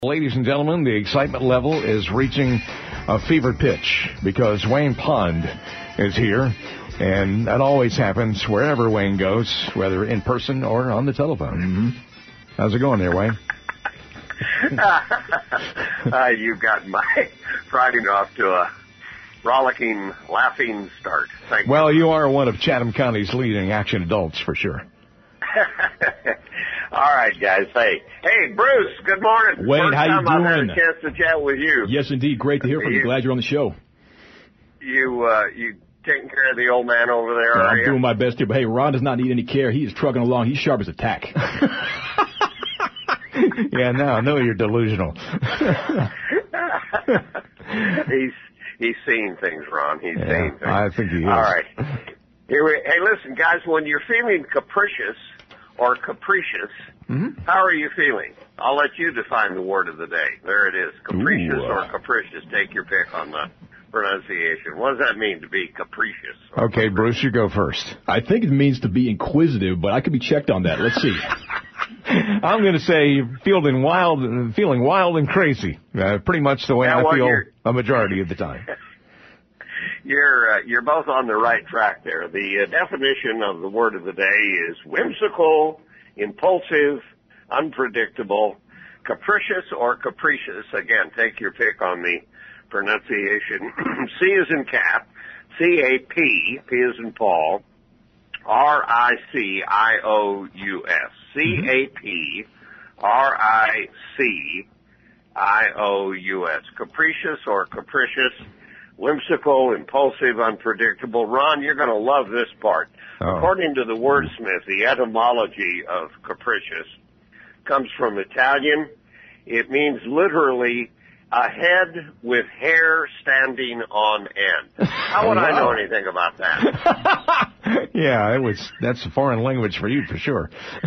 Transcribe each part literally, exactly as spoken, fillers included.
Ladies and gentlemen, the excitement level is reaching a fever pitch because Wayne Pond is here, and that always happens wherever Wayne goes, whether in person or on the telephone. Mm-hmm. How's it going there, Wayne? uh, you got my Friday off to a rollicking, laughing start. Thank well, you. you are one of Chatham County's leading action adults, for sure. All right, guys. Hey, hey, Bruce. Good morning. Wayne, First how you time doing? I've had a chance to chat with you. Yes, indeed. Great to hear from you. you Glad you're on the show. You, uh, you taking care of the old man over there? Yeah, are I'm you? doing my best here, but hey, Ron does not need any care. He is trucking along. He's sharp as a tack. Yeah, now I know you're delusional. he's he's seeing things, Ron. He's yeah, seeing things. I think he is. All right. Here we, hey, listen, guys. When you're feeling capricious or capricious, mm-hmm. how are you feeling? I'll let you define the word of the day. There it is. Capricious Ooh. or capricious. Take your pick on the pronunciation. What does that mean to be capricious? Okay, Bruce, you go first. I think it means to be inquisitive, but I could be checked on that. Let's see. I'm going to say feeling wild, feeling wild and crazy. Uh, pretty much the way yeah, I well, feel you're, a majority of the time. You're uh, you're both on the right track there. The uh, definition of the word of the day is whimsical, impulsive, unpredictable, capricious or capricious. Again, take your pick on the pronunciation. C is in cat, C A P, P is in Paul, R I C I O U S. C A P R I C I O U S. Capricious or capricious, whimsical, impulsive, unpredictable. Ron, you're going to love this part. Oh. According to the wordsmith, the etymology of capricious comes from Italian. It means literally a head with hair standing on end. How would oh, wow. I know anything about that? Yeah, it was. That's a foreign language for you, for sure.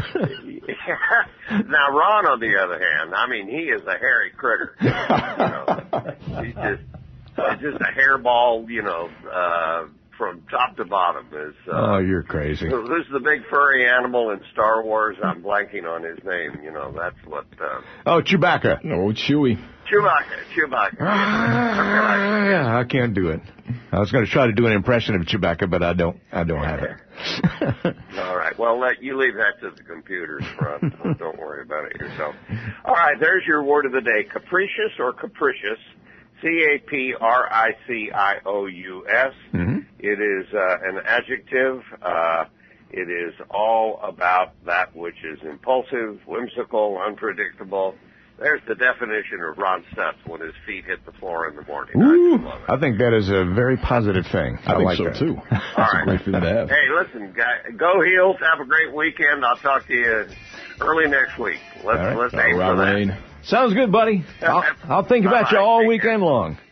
Now, Ron, on the other hand, I mean, he is a hairy critter. You know, he's just, he's just a hairball, you know, uh, from top to bottom. Is, uh, oh, you're crazy. Who's the big furry animal in Star Wars? I'm blanking on his name. You know, that's what... Uh, oh, Chewbacca. Oh, Chewie. Chewbacca, Chewbacca. Ah, yeah, I can't do it. I was going to try to do an impression of Chewbacca, but I don't. I don't have it. All right. Well, let you leave that to the computers, Ron. don't, don't worry about it yourself. All right. There's your word of the day: capricious or capricious. C A P R I C I O U S. Mm-hmm. It is uh, an adjective. Uh, it is all about that which is impulsive, whimsical, unpredictable. There's the definition of Ron Stutz when his feet hit the floor in the morning. Ooh, I, love it. I think that is a very positive thing. I, I think like so, that. too. All That's right. a great feeling to have. Hey, listen, guy, go Heels. Have a great weekend. I'll talk to you early next week. Let's, all right. let's all aim right, for that. Wayne. Sounds good, buddy. I'll, I'll think about you all weekend long.